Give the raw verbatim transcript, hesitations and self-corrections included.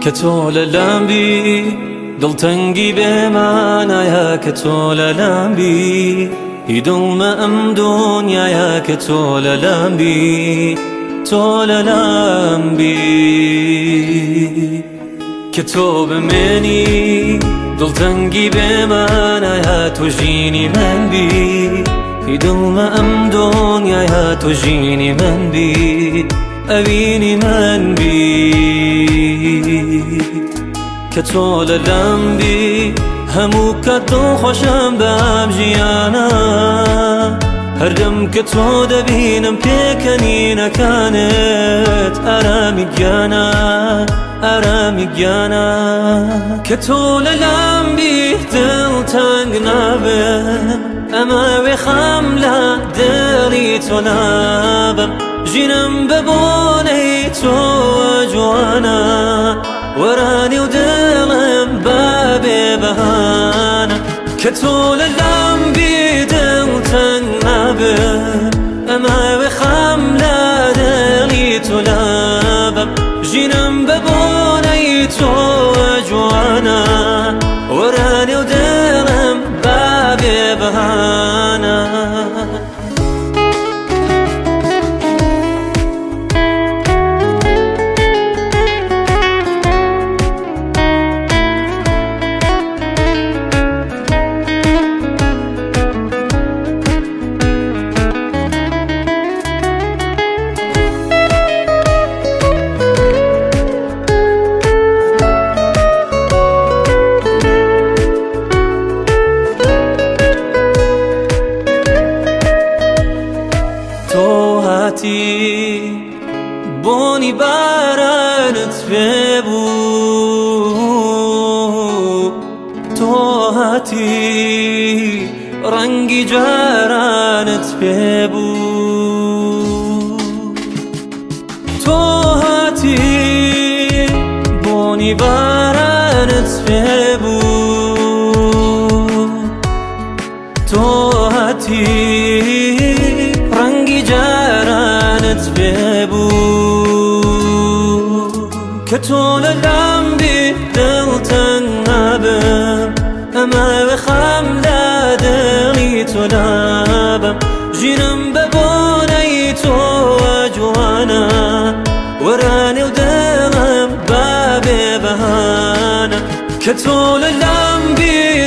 کە تۆ لەلام بی دڵتەنگی بێمانایە کە تۆ لەلام بی هی دڵمە ئەم دنیایە کە تۆ لەلام بی تۆ لەلام بی کە تۆ بمێنی دڵتەنگی بێمانایە تۆ ژینی من بی هی دڵمە ئەم دنیایە تۆ ژینی من بی ئەوینی من بی کە تۆ لەلام بی هەموو کات دڵخۆشم بەم ژیانە هەردەم کە تۆ دەبینم پێکەنینەکانت ئارامی گیانە ئارامی گیانە کە تۆ لەلام بی دڵتەنگ نابم ئەمە وێخەم لە دڵی تۆ نابم ژینم بە بۆنەی تۆوە جوانە وەرانی و دڵم بە بێبەهانە کە تۆ لەلام بی دڵتەنگ نابم ئەمە وێخەم لە دڵی تۆ نابم ژینم بە بۆنەی تۆوە جوانە وەرانی و دڵم بە بێبەهانە بۆنی بارانت پێ بوو تۆ هاتی ڕەنگی جارانت پێ بوو تۆ هاتی بۆنی بارانت پێ بوو تۆ هاتی ڕەنگی جارانت پێ کە تۆ لەلام بی دڵتەنگ نابم ئەمە وێخەم لە دڵی تۆ نابم ژینم بە بۆنەی تۆوە جوانە وەرانی و دڵم بە بێبەهانە کە تۆ لەلام بی